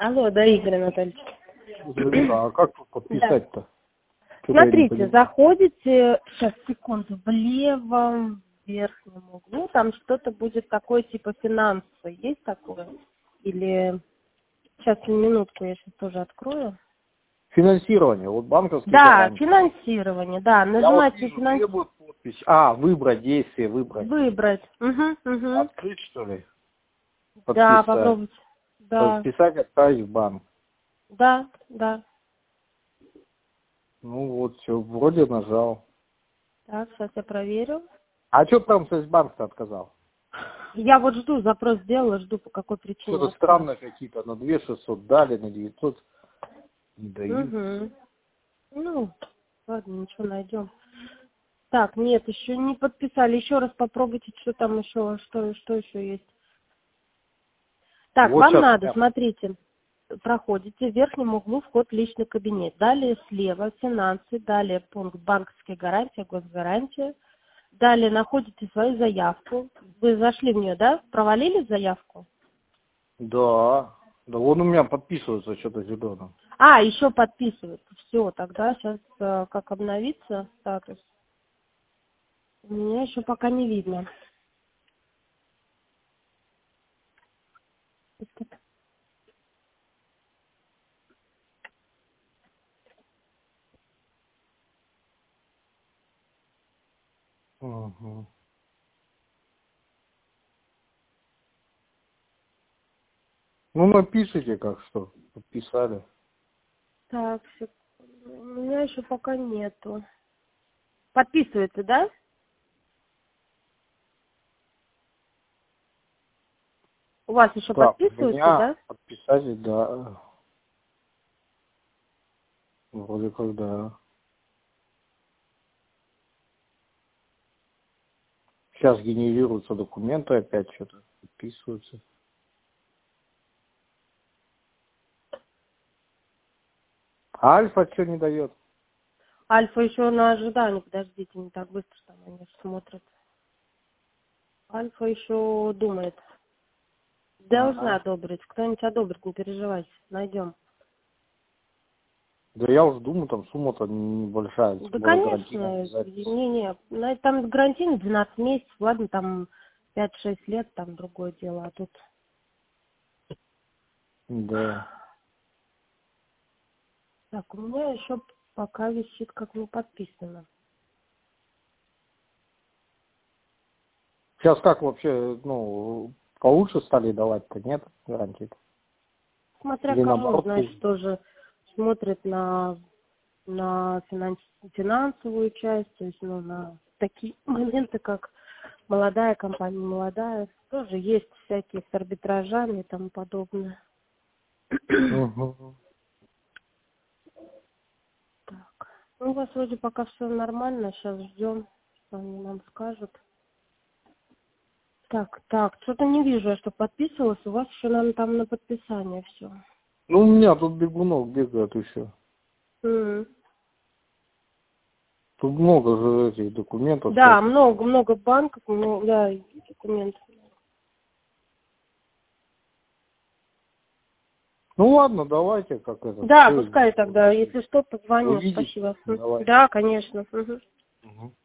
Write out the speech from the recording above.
Алло, да, Игорь Анатольевич. А как тут подписать-то? Смотрите, заходите, сейчас, секунду, в левом верхнем углу, там что-то будет такое, типа финансы. Есть такое? Или... Сейчас, минутку, я сейчас тоже открою. Финансирование, вот банковские Да, гарантии. финансирование, да. Нажимайте требует подпись. А, выбрать действие, выбрать. Выбрать. Угу. Открыть, что ли? Да, Подписать. попробуйте. Да. Подписать, отправить в банк. Да. Ну вот, все, вроде нажал. Так, сейчас я проверю. А что Промсвязьбанк-то отказал? Я вот жду, запрос сделала, жду, по какой причине. Что-то странное какие-то, на 2600 дали, на 900 не дают. Угу. Ну, ладно, ничего найдем. Так, нет, еще не подписали. Еще раз попробуйте, что там еще, что еще есть. Так, Вот вам сейчас надо, смотрите, проходите в верхнем углу вход в личный кабинет. Далее слева финансы, далее пункт банковские гарантии, госгарантия. Далее находите свою заявку. Вы зашли в нее, да? Провалили заявку? Да. Да вон у меня подписывается что-то зеленым. А, еще подписывается. Все, тогда сейчас как обновится статус. У меня еще пока не видно. Угу. Ну напишите как что, подписали. Так, секунду. У меня еще пока нету. Подписывается, да? У вас еще Так, у подписывается, меня да? подписали, да. Вроде как да. Сейчас генерируются документы, опять что-то подписываются. А Альфа что не дает? Альфа еще на ожидании, подождите, не так быстро там они смотрят. Альфа еще думает. Должна Ага. одобрить. Кто-нибудь одобрит, не переживайте. Найдем. Да я уже думаю, там сумма-то небольшая, тем Да, более гарантийное конечно. обязательство. Не, там гарантийно 12 месяцев, ладно, там 5-6 лет, там другое дело, а тут... Да. Так, у меня еще пока висит, как не подписано. Сейчас как вообще, ну, получше стали давать-то, нет гарантии? Смотря Или кому, наоборот значит, хуже? тоже смотрит на финансовую часть, то есть, ну, на такие моменты, как молодая компания, молодая. Тоже есть всякие с арбитражами и тому подобное. Угу. Так. Ну, у вас вроде пока все нормально, сейчас ждем, что они нам скажут. Так, что-то не вижу, я что подписывалась, у вас еще, наверное, там на подписание все. Ну, у меня тут бегунок бегает еще. Тут много же этих документов Да, всяких. много банков, да, и документов. Ну ладно, давайте как это. Да, Все, пускай тогда, если что, позвоню. увидите. Спасибо. Давайте. Да, конечно. Мгм. Угу.